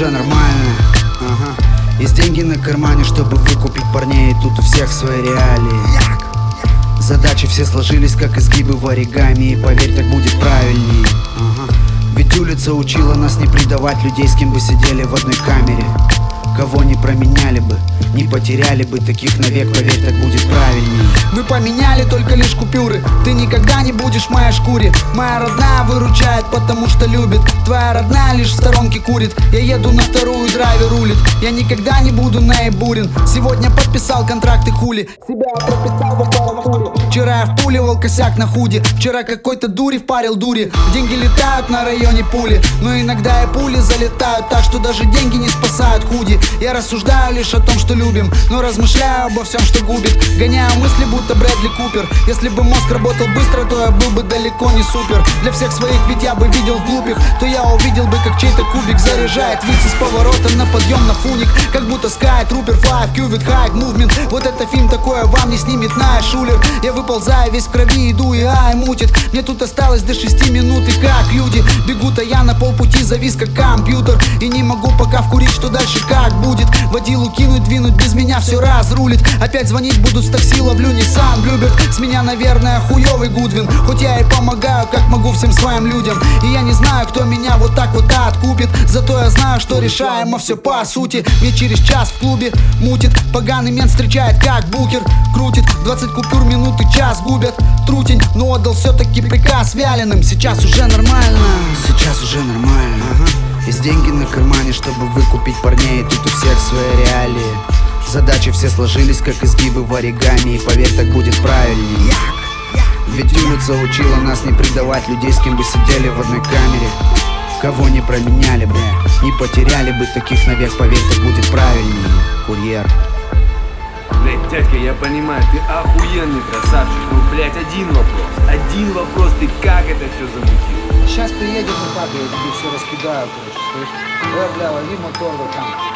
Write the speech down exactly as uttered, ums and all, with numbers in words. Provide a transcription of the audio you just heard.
уже нормально. Ага. Есть деньги на кармане, чтобы выкупить парней, тут у всех свои реалии. Задачи все сложились, как изгибы в оригами, и поверь, так будет правильней. Ага. Ведь улица учила нас не предавать людей, с кем бы сидели в одной камере. Кого не променяли бы, не потеряли бы, таких навек, поверь, так будет правильней. Мы поменяли только лишь купюры. Ты никогда не будешь в моей шкуре. Моя родная выручает, потому что любит. Твоя родная лишь в сторонке курит. Я еду на вторую, драйвер рулит. Я никогда не буду наебурен. Сегодня подписал контракт и хули. Себя прописал в аппаратуре. Вчера я впуливал косяк на худи. Вчера какой-то дури впарил дури. Деньги летают на районе пули, но иногда и пули залетают так, что даже деньги не спасают худи. Я рассуждаю лишь о том, что любим, но размышляю обо всем, что губит. Гоняю мысли, будто Брэдли Купер. Если бы мозг работал быстро, то я был бы далеко не супер. Для всех своих ведь я бы видел в глупых, то я увидел бы, как чей-то кубик заряжает виц из поворота на подъем на фуник. Как будто Sky Trooper Five, Cubit High Movement. Вот это фильм такое вам не снимет на шулер. Я выползаю весь в крови, иду и ай мутит. Мне тут осталось до шести минут, и как люди бегут, а я на полпути завис как компьютер. И не могу пока вкурить, что дальше как будет. Водилу кинуть, двинуть, без меня все разрулит. Опять звонить будут с такси, ловлю Nissan Bluebird. С меня, наверное, хуёвый Гудвин, хоть я и помогаю, как могу всем своим людям. И я не знаю, кто меня вот так вот откупит. Зато я знаю, что решаемо все по сути. Мне через час в клубе мутит. Поганый мент встречает, как букер крутит. Двадцать купюр, минуты, час губят. Трутень, но отдал все-таки приказ вяленым. Сейчас уже нормально. Сейчас уже нормально. Ага. Есть деньги на кармане, чтобы выкупить парней, тут у всех свои реалии. Задачи все сложились, как изгибы в оригами, и поверь, так будет правильней. Ведь улица учила нас не предавать людей, с кем бы сидели в одной камере. Кого не променяли бы, не потеряли бы, таких навек, поверь, так будет правильней. Курьер. Блять, дядька, я понимаю, ты охуенный красавчик. Ну, блять, один вопрос. Один вопрос, ты как это все замутил? Сейчас приедем, ну как, я тебе все раскидаю, короче, слышишь? Бля, бля, лови мотор, вот там.